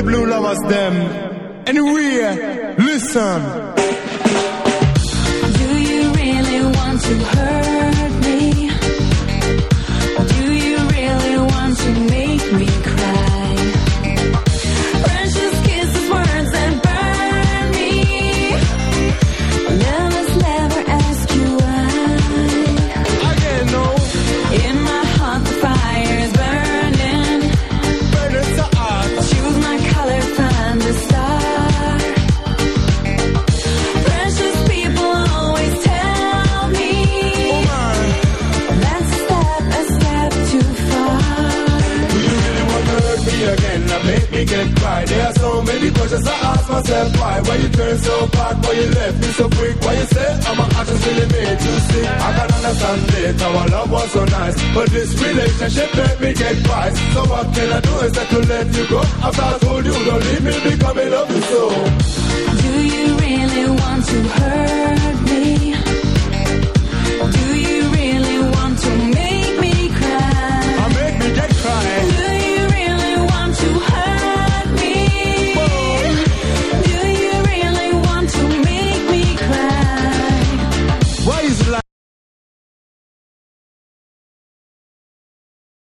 blue lovers them. Anyway, listen. Do you really want to hurt me? Do you really want to make me cry? Precious kisses, words that burn me. Lovers never ask you why. Again, no. In my heart the fire is burning. Burning so hot. Choose my color, find the star. Precious people always tell me, Oh man, that's a step too far. do you really want to hurt me again and make me get cry? There are so many questions I ask myself. Why you turn so back? Why you left me so quick? Why you say I'm a actions really made you sick? I can understand later our love was so nice, but this relationship made me get wise. So what can I do instead to let you go? After I told you don't leave me because I love you so. Do you really want to hurt